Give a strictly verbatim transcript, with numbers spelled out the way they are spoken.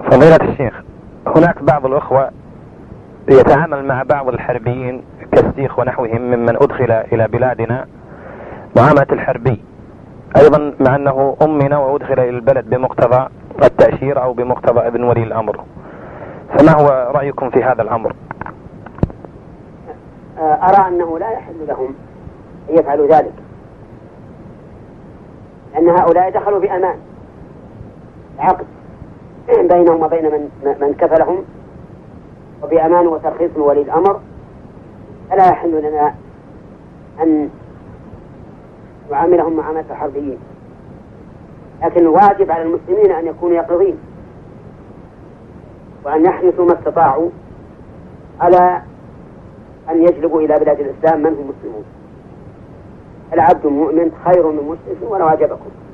فضيلة الشيخ، هناك بعض الأخوة يتعامل مع بعض الحربيين كالسيخ ونحوهم ممن أدخل إلى بلادنا معاملة الحربي أيضا، مع أنه أمن وأدخل إلى البلد بمقتضى التأشير أو بمقتضى ابن ولي الأمر، فما هو رأيكم في هذا الأمر؟ أرى أنه لا يحل لهم أن يفعلوا ذلك، أن هؤلاء دخلوا بأمان عقد بينهم وبين من, من كفلهم وبأمان وترخيص من ولي الأمر، فلا يحل لنا أن نعاملهم معاملة الحربيين. لكن الواجب على المسلمين أن يكونوا يقظين وأن يحرصوا ما استطاعوا على أن يجلبوا إلى بلاد الإسلام من هم مسلمون. العبد المؤمن خير من مشرك ولو أعجبكم.